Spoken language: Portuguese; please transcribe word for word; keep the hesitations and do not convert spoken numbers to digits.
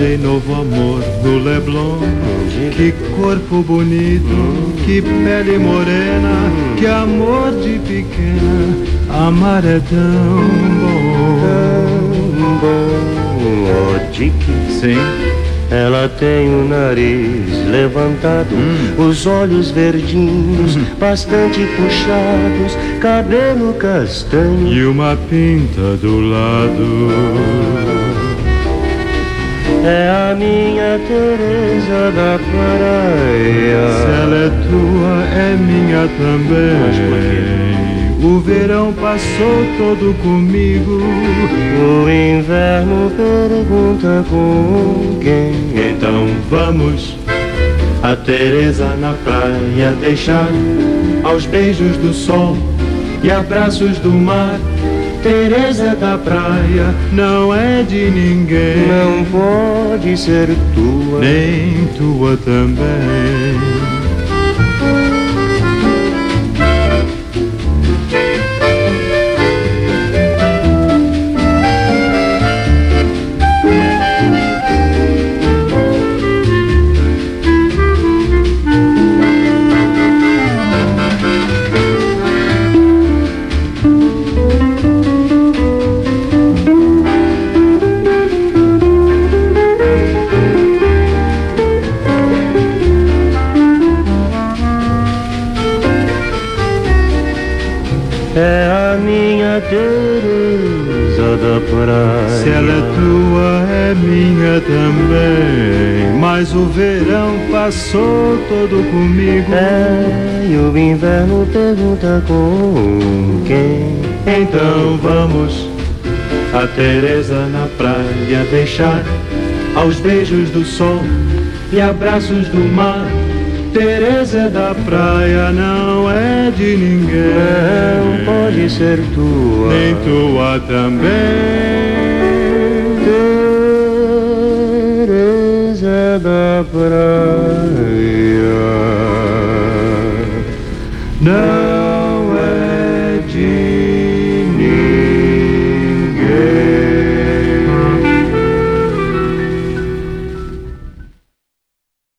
Encontrei novo amor no Leblon. Que corpo bonito, que pele morena, que amor de pequena. Amar é tão bom, tão bom. Oh, Dick, sim. Ela tem o nariz levantado, hum. os olhos verdinhos, hum. bastante puxados, cabelo castanho e uma pinta do lado. É a minha Teresa da praia. Se ela é tua, é minha também. Mas por quê? O verão passou todo comigo. O inverno pergunta com quem. Então vamos a Teresa na praia deixar aos beijos do sol e abraços do mar. Teresa da praia não é de ninguém. Não pode ser tua, nem tua também. É a minha Teresa da praia. Se ela é tua, é minha também. Mas o verão passou todo comigo. É, e o inverno pergunta com quem. Então vamos a Teresa na praia deixar aos beijos do sol e abraços do mar. Teresa da praia não é de ninguém. Não pode ser tua, nem tua também. Teresa da praia não